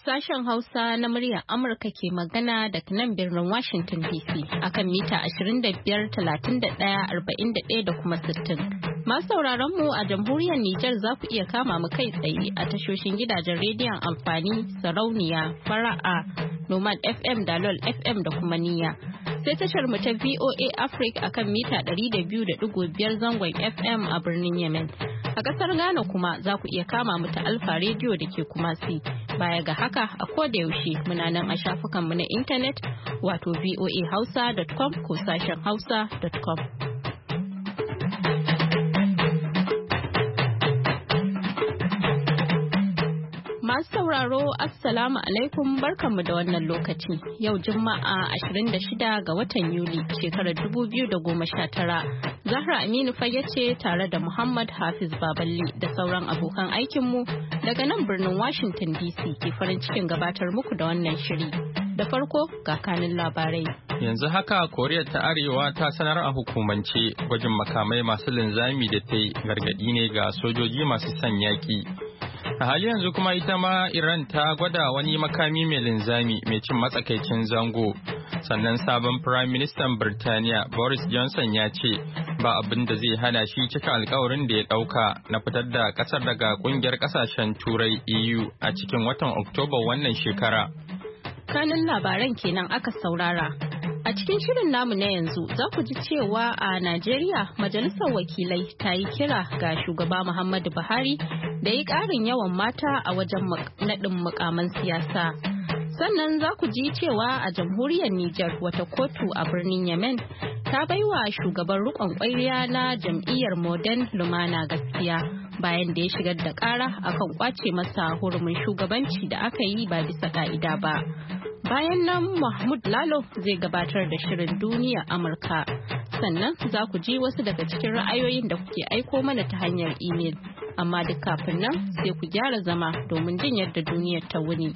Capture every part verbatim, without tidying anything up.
Sashen Hausa na muryar Amurka ke magana daga nan birnin Washington D C akan mita ashirin da biyar, talatin da ɗaya, arba'in da ɗaya da kuma sittin. Masu sauraron mu a jamhuriyar Nijar za ku iya kama mu kai tsaye a tashoshin gidajen rediyon amfani, sarauniya, fara'a, Nomad F M, Dalol F M da kuma Niyya. Sai tashar mu ta V O A Africa akan mita ɗari da biyu da ɗigo biyar zangon F M a birnin Yemen. A ƙasar Ghana kuma za ku iya kama mu ta Alfa Radio da ke Kumasi. Baya ga haka a koda yaushe muna nan a shafukanmu na intanet wato voa hausa dot com ko sashen hausa dot com. Masu sauraro Assalamu alaikum barkanmu da wannan lokaci yau Juma'a ashirin da shida ga watan Yuli shekarar dubu biyu da goma sha tara. Zahra Aminu Fage ce tare da Muhammad Hafiz Baballe da sauran abokan aikinmu daga nan birnin Washington D C ke farin cikin gabatar muku da wannan shiri. Da farko ga kanin labarai. Yanzu haka Koriya ta Arewa ta sanar a hukumance gwajin makamai masu linzami da ta yi gargadi ne ga sojoji masu son yaƙi. A hali yanzu kuma ita ma Iran ta gwada wani makami mai linzami mai cin matsakaicin zango. Sannan sabon Prime Minister Birtaniya Boris Johnson ya ce ba abin da zai hana shi cika alkawarin da ya ɗauka na fitar da ƙasar daga ƙungiyar ƙasashen Turai E U a cikin watan Oktoba wannan shekara. Kanin labaran kenan aka saurara. A cikin shirin namu na yanzu za ku ji cewa a Najeriya Majalisar Wakilai ta yi kira ga shugaba Muhammadu Buhari da yi ƙarin yawan mata a wajen naɗin mukaman siyasa. Sannan za ku ji cewa a jamhuriyar Nijar wata kotu a birnin Yemen ta baiwa shugaban riƙon ƙwarya na jam'iyyar Modern Lumana gaskiya bayan da ya shigar da ƙara akan ƙwace masa hurumin shugabanci da aka yi ba bisa ƙa'ida ba. Bayan nan Mahmud Lalo zai gabatar da shirin duniya Amurka. Sannan za ku ji wasu daga cikin ra'ayoyin da kuke aiko mana ta hanyar imel. Amma duk kafin nan sai ku gyara zama domin jin yadda duniyar ta wuni.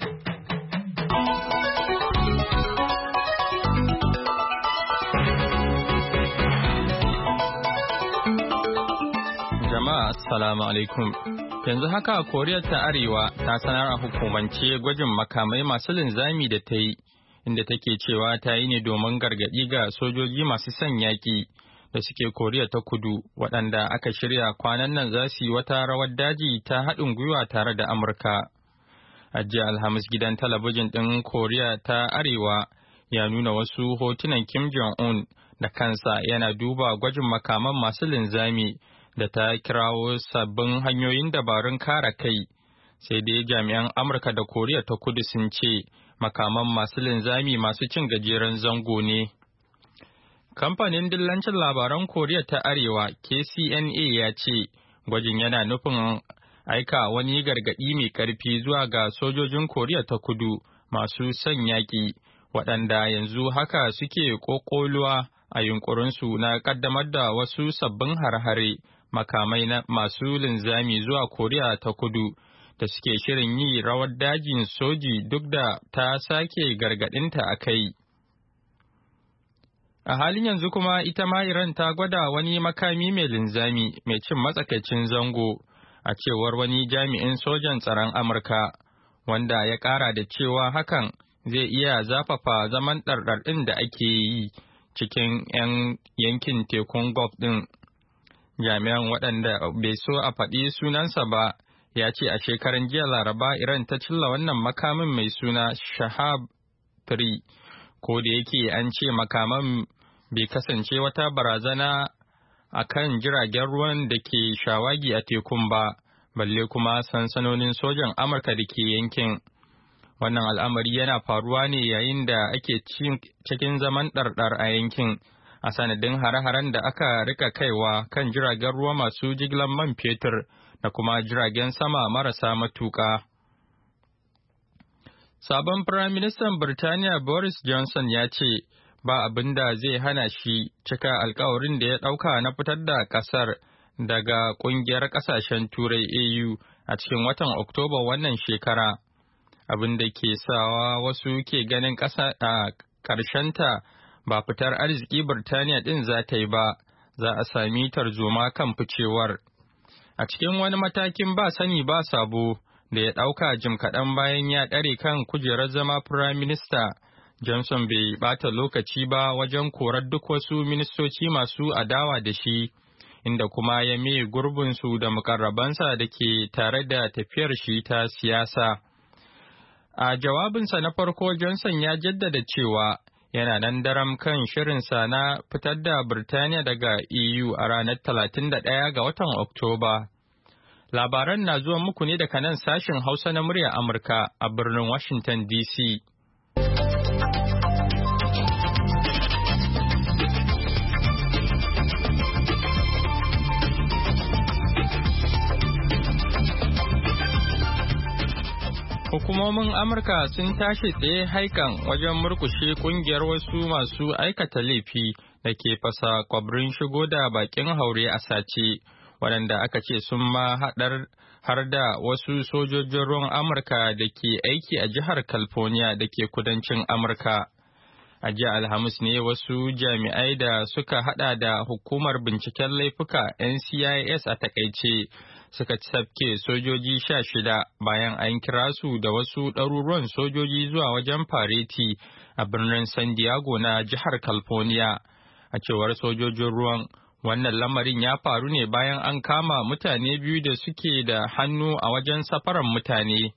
Jama'a assalamu alaikum. Yanzu haka Koriya ta Arewa ta sanar a hukumance gwajin makamai masu linzami da ta yi, inda take cewa ta yi ne domin gargaɗi ga sojoji masu son yaƙi da suke Koriya ta Kudu, waɗanda aka shirya kwanan nan za su yi wata rawar daji ta haɗin gwiwa tare da Amurka. A jiya Alhamis gidan talabijin ɗin Koriya ta Arewa ya nuna wasu hotunan Kim Jong-un da kansa yana duba gwajin makaman masu linzami da ta kirawo sabbin hanyoyin dabarun kare kai, sai dai jami'an Amurka da Koriya ta Kudu sun ce makaman masu linzami masu cin gajeren zango ne. Kamfanin dillancin labaran Koriya ta Arewa K C N A ya ce gwajin yana nufin aika wani gargaɗi mai ƙarfi zuwa ga sojojin Koriya ta Kudu masu son yaƙi, waɗanda yanzu haka suke ƙoƙoluwa a yunƙurinsu na ƙaddamar da wasu sabbin har-hare makamai na masu linzami zuwa Koriya ta Kudu da suke shirin yi rawar dajin soji duk da ta sake gargadinta a kai. A halin yanzu kuma ita ma Iran ta gwada wani makami mai linzami mai cin matsakaicin zango a cewar wani jami'in sojan tsaron Amurka, wanda ya ƙara da cewa hakan zai iya zafafa zaman ɗarɗar da ake yi cikin 'yan yankin tekun Gulf ɗin. Jami'an waɗanda bai so a faɗi sunansa ba ya ce a shekaran jiya Laraba Iran ta cilla wannan makamin mai suna Shahab three, ko da yake an ce makaman bai kasance wata barazana a kan jiragen ruwan da ke shawagi a tekun ba, balle kuma sansanonin sojan Amurka da ke yankin. Wannan al'amari yana faruwa ne yayin da ake cikin zaman ɗarɗar a yankin, a sanadin hare-haren da aka rika kaiwa kan jiragen ruwa masu jigilar man fetur da kuma jiragen sama marasa matuƙa. Sabon Firaministan Birtaniya Boris Johnson ya ce ba abin da zai hana shi cika alkawarin da ya ɗauka na fitar da ƙasar daga ƙungiyar ƙasashen Turai E U a cikin watan Oktoba wannan shekara, abin da ke sawa wasu ke ganin ƙasa a ƙarshenta ba fitar arziki Birtaniya ɗin za ta yi ba, za a sami tarzoma kan ficewar. A cikin wani matakin ba sani ba sabo da ya ɗauka jim kaɗan bayan ya ɗare kan kujerar zama Prime Minister. Johnson bai ɓata lokaci ba wajen korar duk wasu ministoci masu adawa da shi, inda kuma ya mai gurbinsu da mukarrabansa da ke tare da tafiyar shi ta siyasa. A jawabinsa na farko, Johnson ya jaddada cewa yana nan daram kan shirinsa na fitar da Birtaniya daga E U a ranar talatin da ɗaya ga watan Oktoba. Labaran na zuwa muku ne daga nan sashen Hausa na muryar Amurka a birnin Washington D C. Hukumomin Amurka sun tashi tsaye haikan wajen murkushe kungiyar wasu masu aikata laifi da ke fasa kwabrin shigo da bakin haure a sace, waɗanda aka ce sun ma haɗar har da wasu sojojin ruwan Amurka da ke aiki a jihar California da ke kudancin Amurka. A jiya Alhamis ne wasu jami'ai da suka haɗa da hukumar binciken laifuka N C I S a takaice suka tafke sojoji sha shida bayan an kira su da wasu ɗaruruwan sojoji zuwa wajen fareti a birnin San Diego na jihar California. A cewar sojojin ruwan, wannan lamarin ya faru ne bayan an kama mutane biyu da suke da hannu a wajen safaran mutane.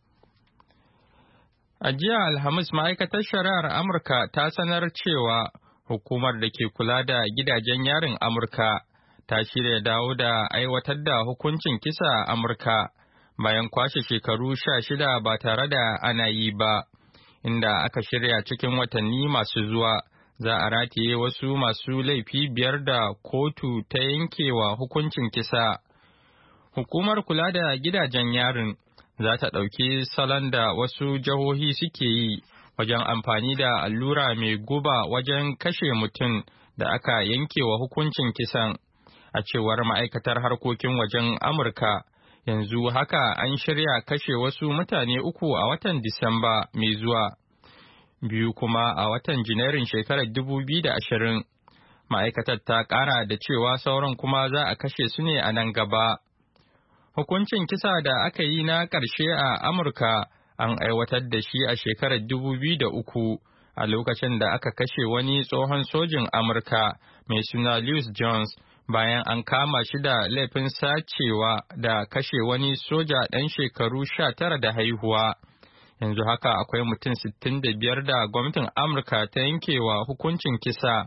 A jiya Alhamis, ma'aikatar shari'ar Amurka ta sanar cewa hukumar da ke kula da gidajen yarin Amurka ta shirya dawo da aiwatar da hukuncin kisa a Amurka bayan kwashe shekaru sha shida ba tare da ana yi ba, inda aka shirya cikin watanni masu zuwa za a rataye wasu masu laifi biyar da kotu ta yankewa hukuncin kisa. Hukumar kula da gidajen yarin za ta ɗauki salon da wasu jihohi suke yi wajen amfani da allura mai guba wajen kashe mutum da aka yankewa hukuncin kisan. A cewar ma'aikatar harkokin wajen Amurka, yanzu haka an shirya kashe wasu mutane uku a watan Disamba mai zuwa, biyu kuma a watan Janairun shekarar dubu biyu da ashirin. Ma'aikatar ta ƙara da cewa sauran kuma za a kashe su ne a nan gaba. Hukuncin kisa da aka yi na ƙarshe a Amurka an aiwatar da shi a shekarar dubu biyu da uku a lokacin da aka kashe wani tsohon sojin Amurka mai suna Louis Jones bayan an kama shi da laifin sacewa da kashe wani soja ɗan shekaru sha tara da haihuwa. Yanzu haka akwai mutum sittin da biyar da gwamnatin Amurka ta yankewa hukuncin kisa.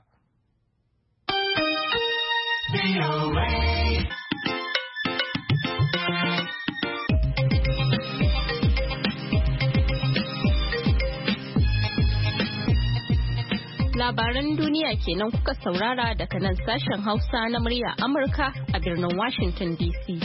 Labaran duniya kenan kuka saurara daga nan sashen Hausa na murya Amurka a birnin Washington D C.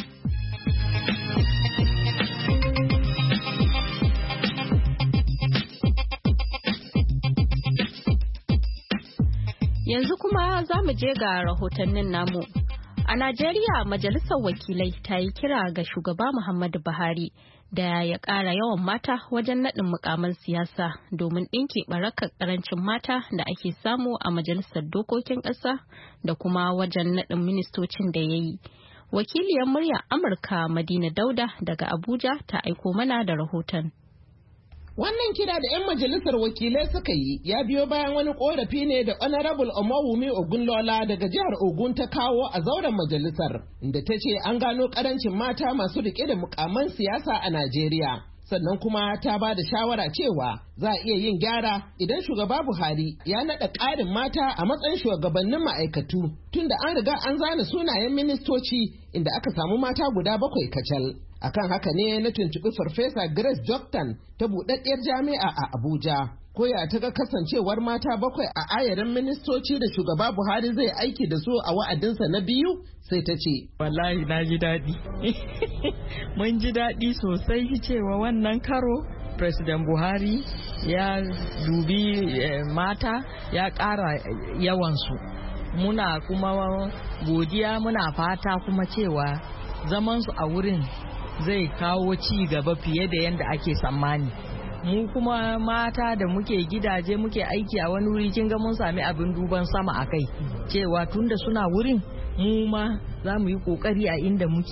Yanzu kuma za mu je ga rahotannin namu. A Najeriya, Majalisar Wakilai ta yi kira ga Shugaba Muhammadu Buhari da ya ƙara yawan mata wajen naɗin mukaman siyasa domin ɗinke ɓarakar ƙarancin mata da ake samu a Majalisar Dokokin ƙasa da kuma wajen naɗin ministocin da ya yi. Wakiliyar muryar Amurka Madina Dauda daga Abuja ta aiko mana da rahoton. Wannan kira da 'yan majalisar wakilai suka yi ya biyo bayan wani korafi ne da Honorable Omowumi Ogunlola daga jihar Ogun ta kawo a zauren majalisar, inda ta ce an gano karancin mata masu rike da mukaman siyasa a Najeriya. Sannan kuma ta ba da shawara cewa za a iya yin gyara idan shugaba Buhari ya naɗa ƙarin mata a matsayin shugabannin ma'aikatu, tunda an riga an zana sunayen ministoci inda aka samu mata guda bakwai kacal. Akan haka ne na tuntuɓi Farfesa Grace Joktan ta buɗaɗɗiyar jami'a a Abuja. Koya ta ga kasancewar mata bakwai a ayarin ministoci da shugaba Buhari zai aiki da su a wa'adinsa na biyu, sai ta ce. Wallahi na ji daɗi. Mun ji daɗi sosai cewa wannan karo President Buhari ya dubi eh, mata ya ƙara yawansu. Muna kuma godiya, muna fata kuma cewa zamansu a wurin zai kawo ci gaba fiye da yadda ake tsammani. Mu kuma mata da muke gidaje muke aiki a wani wuri, kin ga mun sami abin duban sama a kai cewa tunda suna wurin mu ma za mu yi kokari a inda muke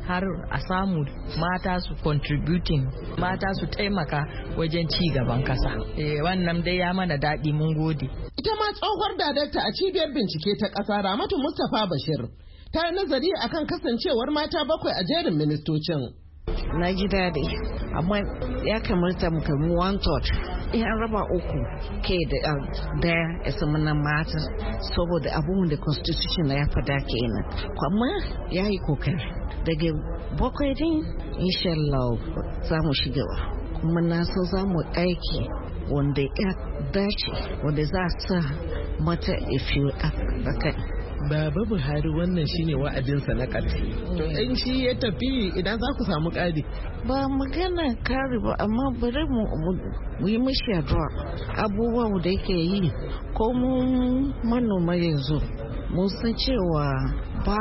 har a samu mata su contributing, mata su taimaka wajen ci gaban kasa. E, wannan dai ya mana daɗi, mun gode. Ita ma tsohuwar dadarta a cibiyar bincike ta ƙasa Ramatu Mustapha Bashir ta yi nazari akan kasancewar mata bakwai a jerin ministocin. Na ji daɗi, amma ya kamata mu kami one third. In an raba uku ke da daya ya zama na mata, saboda abubuwan da constitution na ya fada kenan. Amma ya yi kokari. Daga bakwai din, insha Allah za mu shiga, kuma na so za mu aiki wanda ya dace, wanda za a sa mata ifiyo a kai. Baba Buhari wannan shine wa'adinsa na ƙarshe. To in shi ya tafi, idan za ku samu ƙari. Ba magana kare ba, amma bari mu yi mishi addu'a. Abubuwa da yake yi, ko mu manoma yanzu mun san cewa ba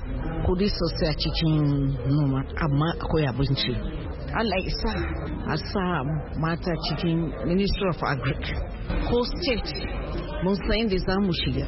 kudi sosai a cikin noma, amma akwai abinci. Allah isa a sa mata cikin Ministry of Agric ko state, mun san inda za mu shiga.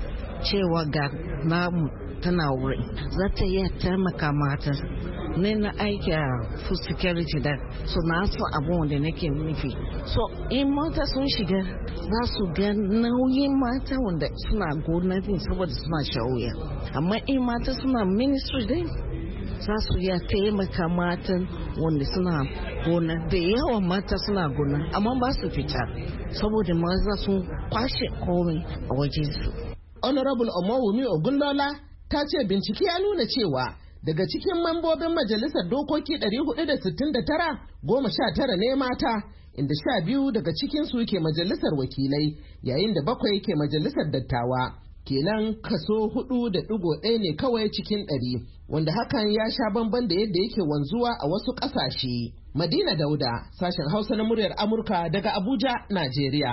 Cewa ga namu tana wuri za ta iya taimaka mata ne na aiki a food security da so na so abubuwan da nake nufi. So in mata sun shiga za su ga nauyin mata wanda suna gonatin saboda suna shawuya, amma in mata suna ministry din za su iya taimaka matan wanda suna gona. Da yawan mata suna gona amma ba su fita saboda maza sun kwashe komai a wajen su. Honorable Omowumi Ogunlola ta ce bincike ya nuna cewa daga cikin mambobin majalisar dokoki ɗari hudu da sittin da tara, goma sha tara ne mata, inda sha biyu daga cikinsu ke majalisar wakilai, yayin da bakwai ke majalisar dattawa. Kenan kaso hudu da ɗigo ɗaya ne kawai cikin ɗari, wanda hakan ya sha bamban da yadda yake wanzuwa a wasu ƙasashe. Madina Dauda, sashen Hausa na muryar Amurka daga Abuja, Najeriya.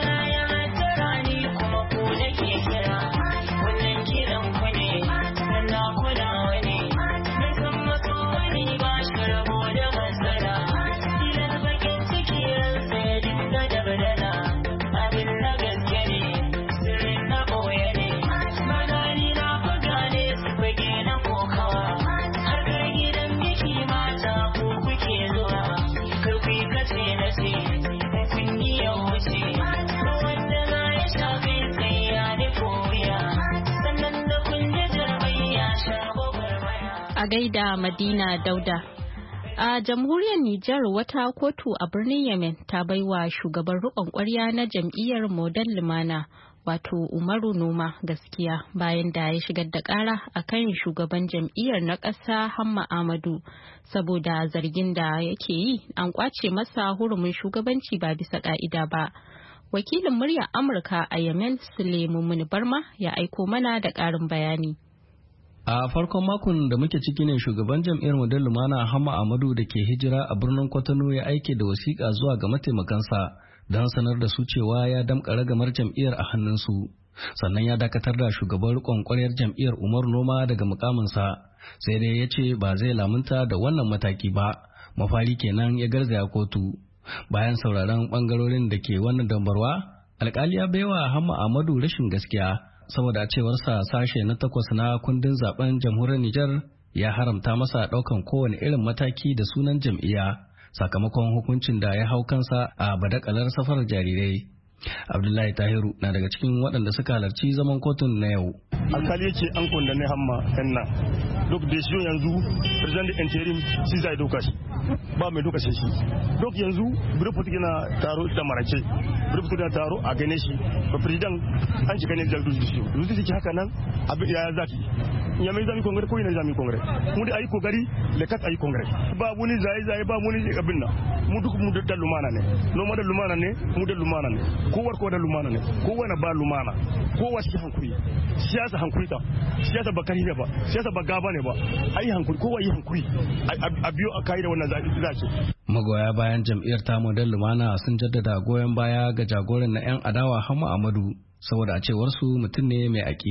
A gaida Madina Dauda. A jamhuriyar Nijar, wata kotu a birnin Yemen ta baiwa shugaban riƙon ƙwarya na jam'iyyar Model Lumana, wato Umaru Noma, gaskiya bayan da ya shigar da ƙara a kan shugaban jam'iyyar na ƙasa Hamma Ahmadu saboda zargin da yake yi an ƙwace masa hurumin shugabanci ba bisa ƙa'ida ba. Wakilin muryar Amurka a Yemen, Suleiman Barma, ya aiko mana da ƙarin bayani. A farkon makon da muke ciki ne shugaban jam'iyyar Model Lumana Hamma Ahmadu da ke hijira a birnin Kwatano ya aike da wasiƙa zuwa ga mataimakansa don sanar da su cewa ya damƙa ragamar jam'iyyar a hannunsu. Sannan ya dakatar da shugaban riƙon ƙwaryar jam'iyyar Umar Noma daga mukaminsa, sai dai ya ce ba zai lamunta da wannan mataki ba. Mafari kenan ya garzaya kotu. Bayan sauraron ɓangarorin da ke wannan dambarwa, alƙali ya baiwa Hamma Ahmadu rashin gaskiya. Saboda a cewarsa sashe na takwas na kundin zaben jamhuriyar Nijar ya haramta masa daukan kowane irin mataki da sunan jam'iyya sakamakon hukuncin da ya hau kansa a badakalar safarar jarirai. Abdullahi Tahiru na daga cikin waɗanda suka halarci zaman kotun na yau. Alkali ce an kundane Hamma yan nan. Duk da shi yanzu president da interim shi zai doka shi. Ba mai doka shi. Duk yanzu biro politik na taro da marace. Biro politik na taro a gane shi. Ba president an shi gane da shi. Ruzi shi haka nan abin ya zaki. Ya mai zami kongre ko ina zami kongre. Mu da ayi kokari le kat ayi kongre. Ba muni zai zai ba muni abin nan. Mu duk mu da lumana ne. No mu da lumana ne, mu da lumana ne. Kowar ko da lumana ne, kowane ba lumana, kowa shi hankuri, siyasa hankuri ta, siyasa ba kari ne ba, siyasa ba gaba ne ba, ayi hankuri, kowa yi hankuri, a biyo a kai da wannan zaki. Magoya bayan jam'iyyar ta Model Lumana sun jaddada goyon baya ga jagoran na 'yan adawa Hamma Ahmadu saboda a cewar su mutum ne mai aƙida.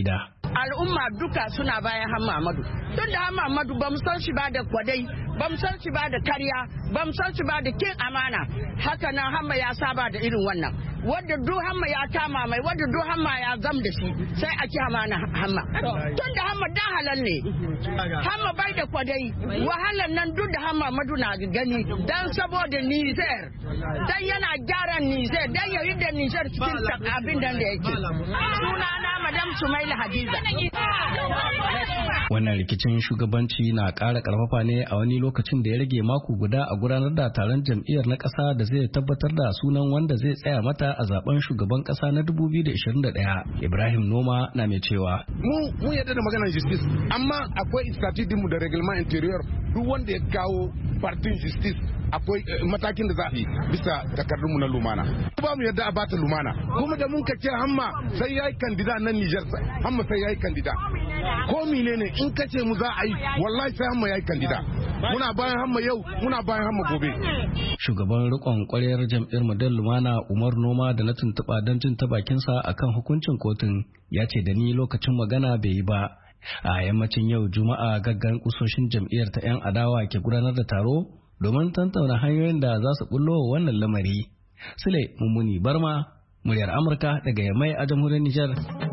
al'umma duka suna bayan Hamma Ahmadu. Tun da Hamma Ahmadu ba mu san shi ba da kwadai, ba mu san shi ba da karya, ba mu san shi ba da kin amana. Haka nan Hamma ya saba da irin wannan. Wanda duk Hamma ya kama mai, wanda duk Hamma ya zam da shi, sai a ki amana Hamma. Tun da Hamma dan halal ne. Hamma bai da kwadai. Wahalan nan duk da Hamma Ahmadu na gani dan saboda Niger. Dan yana gyara Niger, dan ya yi da Niger cikin abin da yake. Sunana Madam Sumaila Hadiza. Wannan rikicin shugabanci na ƙara ƙarfafa ne a wani lokacin da ya rage mako guda a gudanar da taron jam'iyyar na ƙasa da zai tabbatar da sunan wanda zai tsaya mata a zaben shugaban ƙasa na dubu biyu da ishirin da ɗaya. Ibrahim Noma na mai cewa. Mu mu yadda da maganar justice, amma akwai statute mu da reglement interior duk wanda ya kawo partin justice akwai matakin da za a yi bisa takardunmu na lumana. Ba mu yadda a bata lumana. Kuma da mun ka ce Hamma sai ya yi kandida nan Nijar, Hamma sai ya yi kandida. Ko mine ne in ka ce mu za a yi wallahi sai Hamma ya yi kandida. Muna bayan Hamma yau, muna bayan Hamma gobe. Shugaban rikon kwaryar jam'iyyar Model Lumana Umar Noma da na tuntuɓa don jin ta bakinsa akan hukuncin kotun ya ce da ni lokacin magana bai yi ba. A yammacin yau Juma'a gaggan kusoshin jam'iyyar ta 'yan adawa ke gudanar da taro domin tantauna hanyoyin da za su bullo wannan lamari. Sule Mummuni Barma, muryar Amurka daga Yamai a jamhuriyar Nijar.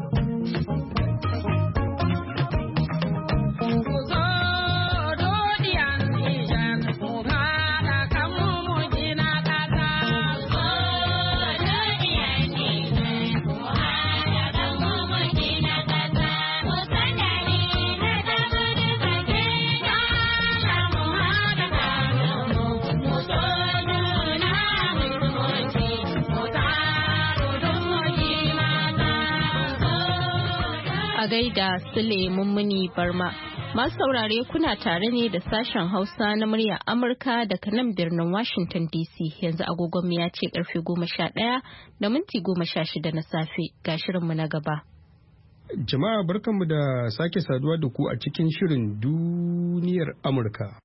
A gaida Sule Mummuni Barma. Masu saurare kuna tare ne da sashen Hausa na muryar Amurka daga nan birnin Washington D C. Yanzu agogon ya ce karfe goma sha ɗaya da minti goma sha shida na safe ga shirinmu na gaba. Jama'a barkanmu da sake saduwa da ku a cikin shirin duniyar Amurka.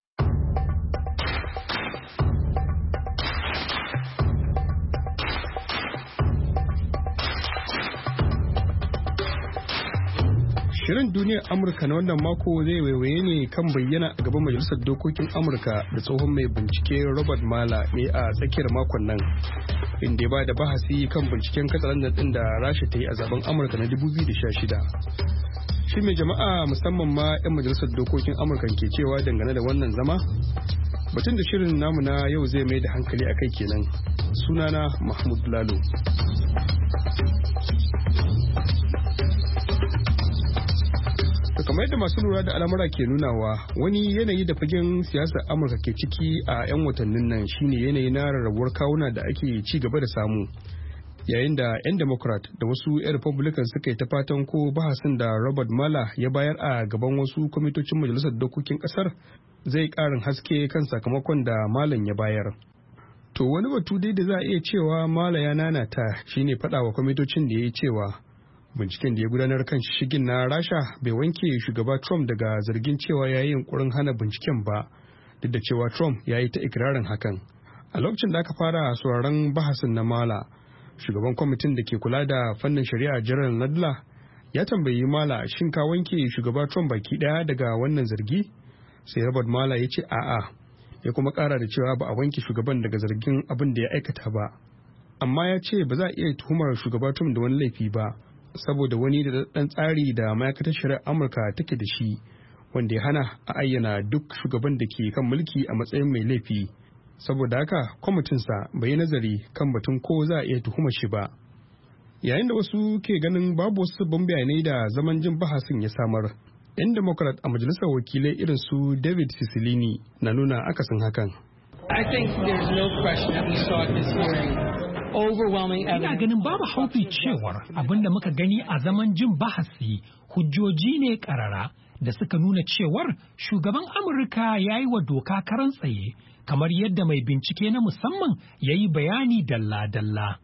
Shirin duniyar Amurka na wannan mako zai waiwaye ne kan bayyana a gaban Majalisar Dokokin Amurka da tsohon mai bincike Robert Mueller ne a tsakiyar makon nan, inda ya ba da bahasi kan binciken katsalandan din da Rasha ta yi a zaben Amurka na dubu biyu da sha shida. Shi mai jama'a musamman ma 'yan Majalisar Dokokin Amurka ke cewa dangane da wannan zama? Batun da shirin namu na yau zai mai da hankali a kai kenan. Sunana Mahmud Lalo. Kamar yadda masu lura da al'amura ke nunawa, wani yanayi da fagen siyasar Amurka ke ciki a 'yan watannin nan shine yanayi na rarrabuwar kawuna da ake ci gaba da samu, yayin da 'yan Democrat da wasu 'yan Republican suka yi ta fatan ko bahasin da Robert Mueller ya bayar a gaban wasu kwamitocin majalisar dokokin kasar zai karin haske kan sakamakon da Malam ya bayar. To wani batu dai da za a iya cewa Mueller ya nanata shine faɗa wa kwamitocin da ya yi cewa binciken da ya gudanar kan shigin na Rasha bai wanke shugaba Trump daga zargin cewa ya yi yunkurin hana binciken ba, duk da cewa Trump ya yi ta ikirarin hakan. A lokacin da aka fara sauraron bahasin na Mueller, shugaban kwamitin da ke kula da fannin shari'a General Nadler ya tambayi Mueller shin ka wanke shugaba Trump baki daya daga wannan zargi? Sai Robert Mueller ya ce a'a, ya kuma kara da cewa ba a wanke shugaban daga zargin abin da ya aikata ba. Amma ya ce ba za a iya tuhumar shugaba Trump da wani laifi ba, saboda wani da ɗan tsari da ma'aikatar shari'ar Amurka take da shi wanda ya hana a ayyana duk shugaban da ke kan mulki a matsayin mai laifi. Saboda haka kwamitinsa bai yi nazari kan batun ko za a iya tuhumar shi ba. Yayin da wasu ke ganin babu wasu sabbin bayanai da zaman jin bahasin ya samar, 'yan Democrat a majalisar wakilai irin su David Cicilline na nuna akasin hakan. I think there's no question that we saw at this hearing. Ina ganin babu haufi cewar abinda muka gani a zaman jin bahasi hujjoji ne karara da suka nuna cewar shugaban Amurka ya yi wa doka karan tsaye kamar yadda mai bincike na musamman ya yi bayani dalla-dalla.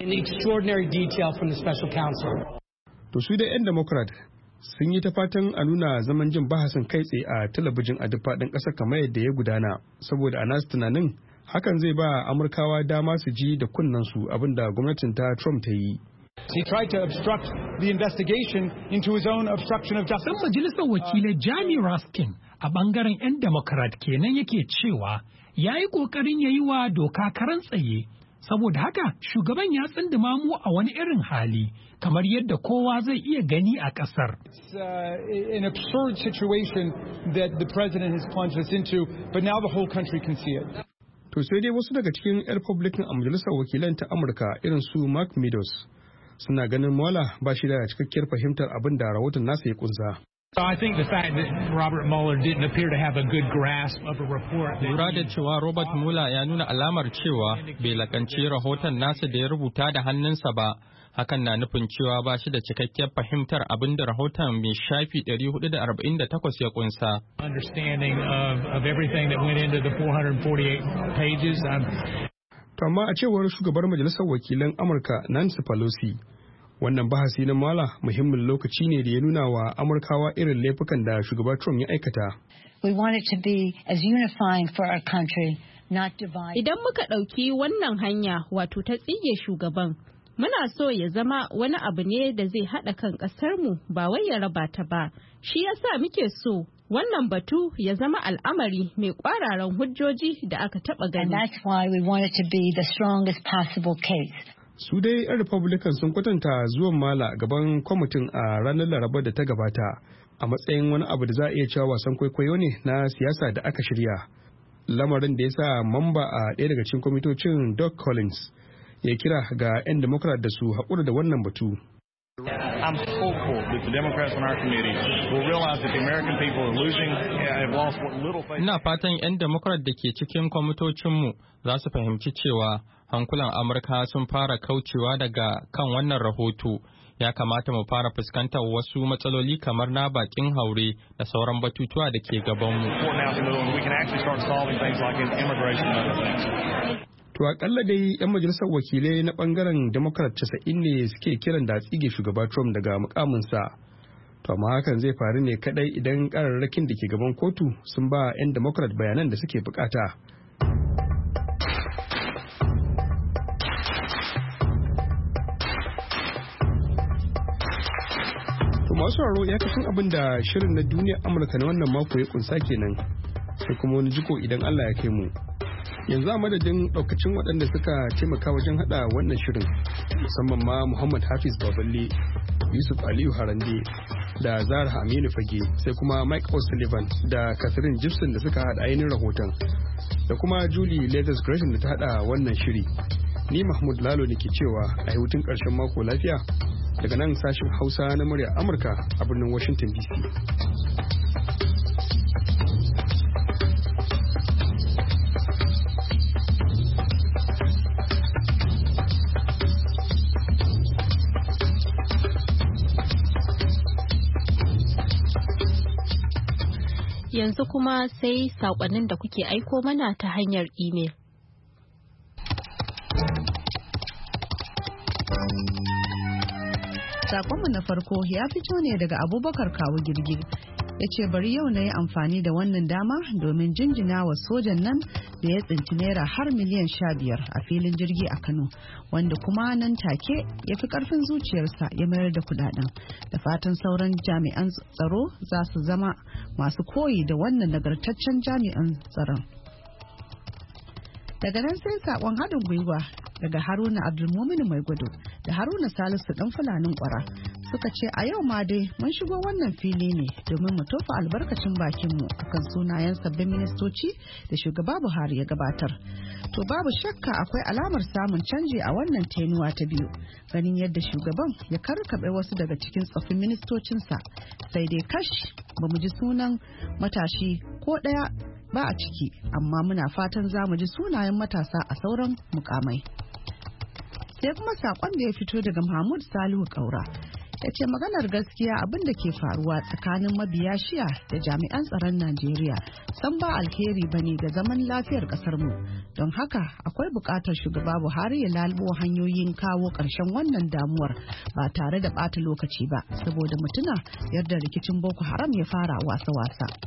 To su da 'yan Democrat sun yi ta fatan a nuna zaman jin bahasin kai tsaye a talabijin a duk faɗin ƙasar kamar yadda ya gudana, saboda a nasu tunanin hakan zai ba Amurkawa dama su ji da kunnensu abin da gwamnatin ta Trump ta yi. He tried to obstruct the investigation into his own obstruction of justice. Dan majalisar wakilai Jamie Raskin a bangaren 'yan Democrat kenan yake cewa ya yi ƙoƙarin ya yi wa doka karan tsaye. Saboda haka shugaban ya tsindima mu a wani irin hali kamar yadda kowa zai iya gani a ƙasar. It's uh, an absurd situation that the president has plunged us into, but now the whole country can see it. To sai dai wasu daga cikin 'yan Republican a majalisar wakilan ta Amurka irin su Mark Meadows suna ganin Mueller ba shi da cikakkiyar fahimtar abin da rahoton nasa ya kunsa. I think the fact that Robert Mueller didn't appear to have a good grasp of a report. Lura da cewa Robert Mueller ya nuna alamar cewa bai lakanci rahoton nasa da ya rubuta da hannunsa ba. Hakan na nufin cewa ba shi da cikakkiyar fahimtar abin da rahoton mai shafi ɗari hudu da arba'in da takwas ya kunsa. Understanding of, of everything that went into the four hundred forty-eight pages. To amma a cewar shugabar majalisar wakilan Amurka Nancy Pelosi, wannan bahasi na Mueller muhimmin lokaci ne da ya nuna wa Amurkawa irin laifukan da shugaba Trump ya aikata. We want it to be as unifying for our country, not divide. Idan muka ɗauki wannan hanya wato ta tsige shugaban, muna so ya zama wani abu ne da zai haɗa kan ƙasarmu ba wai ya raba ta ba. Shi yasa muke so wannan batu ya zama al'amari mai ƙwararan hujjoji da aka taɓa gani. And that's why we want it to be the strongest possible case. Su dai 'yan Republican sun kwatanta zuwan Mueller gaban kwamitin a ranar Laraba da ta gabata a matsayin wani abu da za a iya cewa wasan kwaikwayo ne na siyasa da aka shirya. Lamarin da ya sa mamba a ɗaya daga cikin kwamitocin Doug Collins ya kira ga 'yan Democrat da su haƙura da wannan batu. I'm hopeful that the Democrats on our committee will realize that the American people are losing, have lost what little faith. Ina fatan 'yan Democrat da ke cikin kwamitocinmu za su fahimci cewa hankulan Amurka sun fara kaucewa daga kan wannan rahoto. Ya kamata mu fara fuskantar wasu matsaloli kamar na bakin haure da sauran batutuwa da ke gabanmu. To akalla dai 'yan majalisar wakilai na bangaren Democrat casa'in ne suke kiran da tsige shugaba Trump daga mukaminsa. To amma hakan zai faru ne kadai idan kararrakin da ke gaban kotu sun ba 'yan Democrat bayanan da suke bukata. Masu sauraro ya kasan abin da shirin na duniyar Amurka na wannan mako ya kunsa kenan, sai kuma wani jiko idan Allah ya kai mu. Yanzu a madadin daukacin waɗanda suka taimaka wajen hada wannan shirin, musamman ma Muhammad Hafiz Baballe, Yusuf Aliyu Harande da Zahra Aminu Fage, sai kuma Mike O'Sullivan da Catherine Gibson da suka hada ainihin rahoton, da kuma Julie Leathers Gresham da ta hada wannan shiri. Ni Mahmud Lalo ne ke cewa a hutun ƙarshen mako lafiya daga nan sashen Hausa na murya Amurka a birnin Washington D C. Yanzu kuma sai saƙonnin da kuke aiko mana ta hanyar imel. Sakonmu na farko ya fito ne daga Abubakar Kawu Girgir. Ya ce bari yau na yi amfani da wannan dama domin jinjina wa sojan nan da ya tsinci naira har miliyan sha biyar a filin jirgi a Kano, wanda kuma nan take ya fi karfin zuciyarsa ya mayar da kudaden. Da fatan sauran jami'an tsaro za su zama masu koyi da wannan nagartaccen jami'an tsaron. Daga nan sai sakon haɗin gwiwa daga Haruna Abdulmumin Mai Gudu da Haruna Salisu ɗan Fulanin Kwara suka ce a yau ma dai mun shigo wannan fili ne domin mu tofa albarkacin bakinmu akan sunayen sabbin ministoci da shugaba Buhari ya gabatar. To babu shakka akwai alamar samun canji a wannan tenuwa ta biyu, ganin yadda shugaban ya karkaɓe wasu daga cikin tsoffin ministocinsa, sai dai kash ba mu ji sunan matashi ko ɗaya ba a ciki, amma muna fatan za mu ji sunayen matasa a sauran mukamai. Sai kuma saƙon da ya fito daga Mahmud Salihu Kaura ya ce maganar gaskiya abin da ke faruwa tsakanin mabiya shiya da jami'an tsaron Najeriya san ba alheri ba ne ga zaman lafiyar ƙasar mu, don haka akwai buƙatar shugaba Buhari ya lalubo hanyoyin kawo ƙarshen wannan damuwar ba tare da ɓata lokaci ba, saboda mutuna yadda rikicin Boko Haram ya fara wasa-wasa.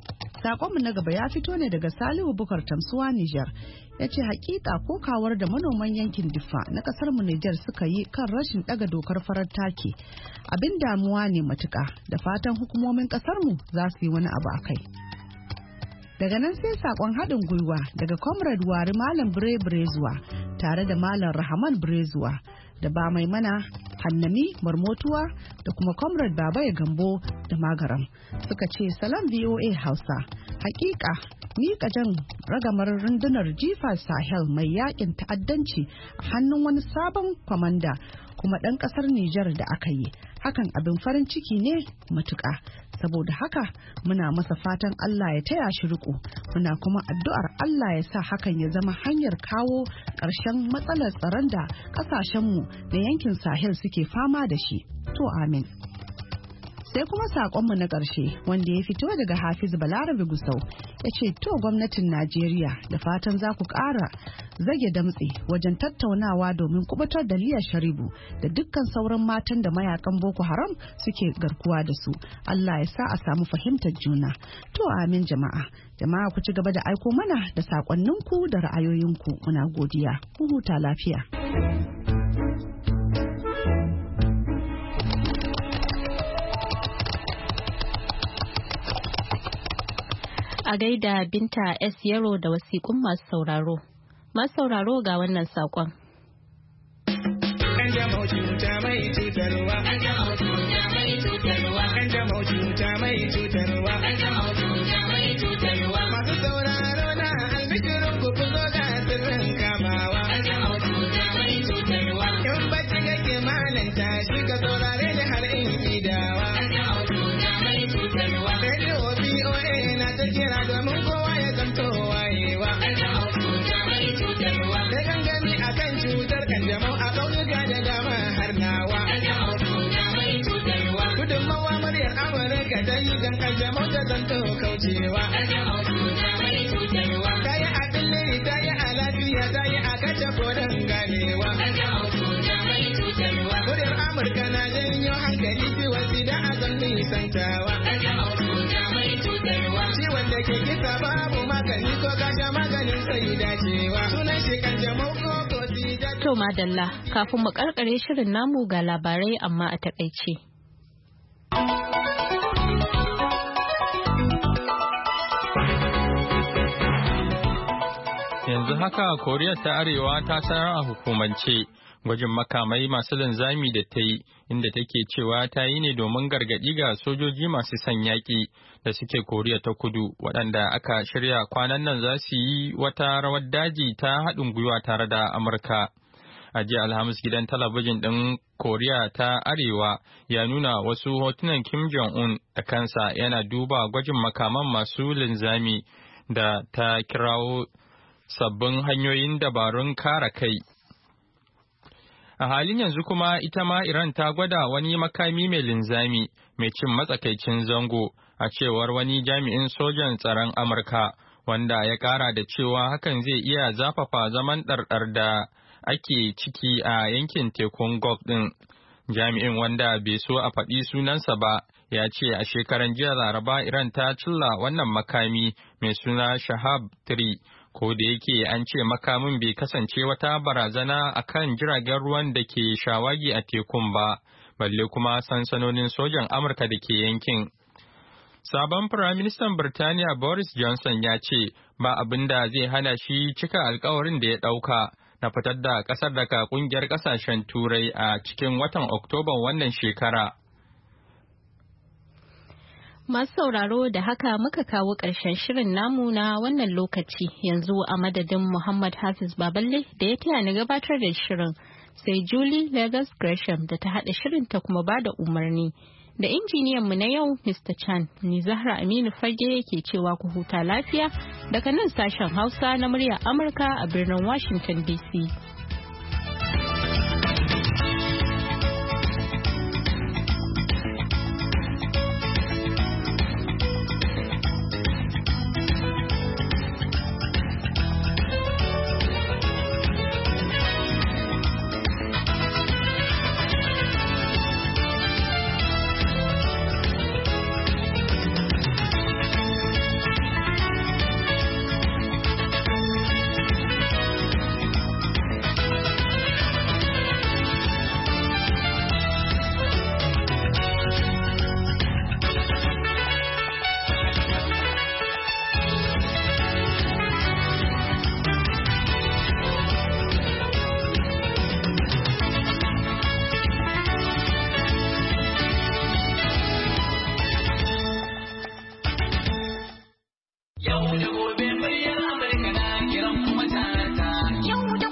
Sakonmu na gaba ya fito ne daga Salihu Bukar Tamsuwa Nijar. Ya ce hakika kokawar da manoman yankin Diffa na kasar mu Nijar suka yi kan rashin daga dokar farar take abin damuwa ne matuka, da fatan hukumomin kasar mu za su yi wani abu akai. Daga nan sai sakon haɗin gwiwa daga Comrade Wari Malam Bire Birezuwa tare da Malam Rahman Birezuwa da ba mai mana Hannami Marmotuwa da kuma Comrade Babaye Gambo da Magaram suka ce salam V O A Hausa. Hakika mika jan ragamar rundunar jifa Sahel mai yakin ta'addanci a hannun wani sabon kwamanda kuma ɗan ƙasar Nijar da aka yi, hakan abin farin ciki ne matuƙa. Saboda haka muna masa fatan Allah ya taya shi riko, muna kuma addu'ar Allah ya sa hakan ya zama hanyar kawo ƙarshen matsalar tsaron da ƙasashenmu da yankin Sahel suke fama da shi. To amin. Sai kuma saƙonmu na ƙarshe wanda ya fito daga Hafiz Balarabe Gusau ya ce to gwamnatin Najeriya da fatan za ku ƙara zage damtse wajen tattaunawa domin kubutar da Liya Sharibu da dukkan sauran matan da mayakan Boko Haram suke garkuwa da su. Allah ya sa a samu fahimtar juna. To amin jama'a. Jama'a ku ci gaba da aiko mana da saƙonninku da ra'ayoyinku, muna godiya. Ku huta lafiya. A gaida Binta S. Yaro da wasiƙun masu sauraro. Masu sauraro ga wannan saƙon. Kanjamau cuta mai cutarwa. Kanjamau cuta mai cutarwa. Kanjamau cuta mai cutarwa. Kanjamau cuta mai cutarwa. Masu sauraro na albishirin ku ku zo ga sirrin kamawa. Kanjamau cuta mai cutarwa. In bacci kake malanta shi ka saurare ni har in idawa. Kanjamau cuta mai cutarwa. Radio B O A na ta kira domin kowa ya zanto wayewa. Kanjamau cuta mai cutarwa. Da gangami akan cutar kanjamau a ƙauyuka da dama har nawa. Kanjamau cuta mai cutarwa. Gudunmawa muryar Amurka ta yi don kanjamau ta zanto kaucewa. Kanjamau cuta mai cutarwa. Ta yi a ɗilliri, ta yi a lafiya, ta yi a kace koren ganewa. Kanjamau cuta mai cutarwa. Muryar Amurka na janyo hankali ciwon sida a zan nisantawa. Kanjamau cuta mai cutarwa. Ciwon da ke kisa babu magani ko kasha maganin sai dacewa. Sunan shi kanjamau ko ko sida. To madalla, kafin mu karkare shirin namu ga labarai amma a takaice. Yanzu haka Koriya ta Arewa ta sanar a hukumance gwajin makamai masu linzami da ta yi, inda take cewa ta yi ne domin gargaɗi ga sojoji masu son yaƙi da suke Koriya ta Kudu, waɗanda aka shirya kwanan nan za su yi wata rawar daji ta haɗin gwiwa tare da Amurka. A jiya Alhamis, gidan talabijin ɗin Koriya ta Arewa ya nuna wasu hotunan Kim Jong-un da kansa yana duba gwajin makaman masu linzami da ta kirawo sabbin hanyoyin dabarun kare kai. A halin yanzu kuma ita ma Iran ta gwada wani makami mai linzami mai cin matsakaicin zango, a cewar wani jami'in sojan tsaron Amurka, wanda ya kara da cewa hakan zai iya zafafa zaman ɗarɗar da ake ciki a yankin tekun Gulf ɗin. Jami'in, wanda bai so a faɗi sunansa ba, ya ce a shekaran jiya Laraba Iran ta cilla wannan makami mai suna Shahab three, ko da yake an ce makamin bai kasance wata barazana a kan jiragen ruwan da ke shawagi a tekun ba, balle kuma sansanonin sojan Amurka da ke yankin. Sabon Firaministan Birtaniya Boris Johnson ya ce ba abin da zai hana shi cika alkawarin da ya ɗauka na fitar da ƙasar daga ƙungiyar ƙasashen Turai a cikin watan Oktoban wannan shekara. Masu sauraro, da haka muka kawo ƙarshen shirin namu na wannan lokaci. Yanzu a madadin Muhammad Hafiz Baballe da ya taya ni gabatar da shirin, sai Julie Lagos Gresham da ta haɗa shirin ta kuma ba da umarni. Da injiniyan mu na yau Mister Chan, ni Zahra Aminu Fage ke cewa ku huta lafiya daga nan sashen Hausa na muryar Amurka a birnin Washington D C.